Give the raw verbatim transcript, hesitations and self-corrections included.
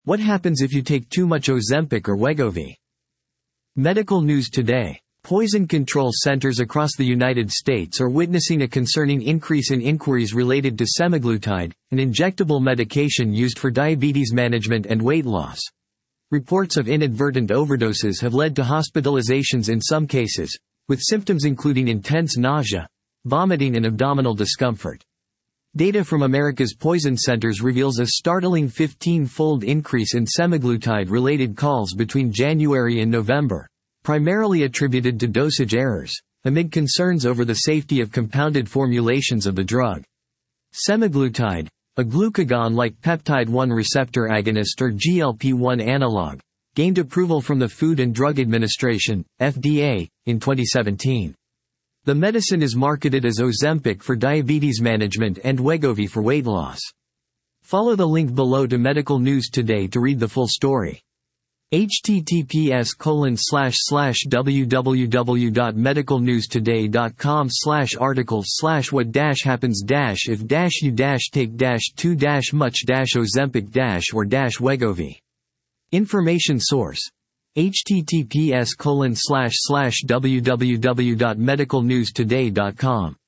What happens if you take too much Ozempic or Wegovy? Medical news today. Poison control centers across the United States are witnessing a concerning increase in inquiries related to semaglutide, an injectable medication used for diabetes management and weight loss. Reports of inadvertent overdoses have led to hospitalizations in some cases, with symptoms including intense nausea, vomiting and abdominal discomfort. Data from America's Poison Centers reveals a startling fifteen-fold increase in semaglutide-related calls between January and November, primarily attributed to dosage errors, amid concerns over the safety of compounded formulations of the drug. Semaglutide, a glucagon-like peptide one receptor agonist or G L P one analog, gained approval from the Food and Drug Administration, F D A, in twenty seventeen. The medicine is marketed as Ozempic for diabetes management and Wegovy for weight loss. Follow the link below to Medical News Today to read the full story. https colon slash slash www.medicalnewstoday.com slash articles slash what dash happens dash if dash you dash take dash too dash much dash Ozempic dash or dash Wegovy. Information source. https colon slash slash www.medicalnewstoday.com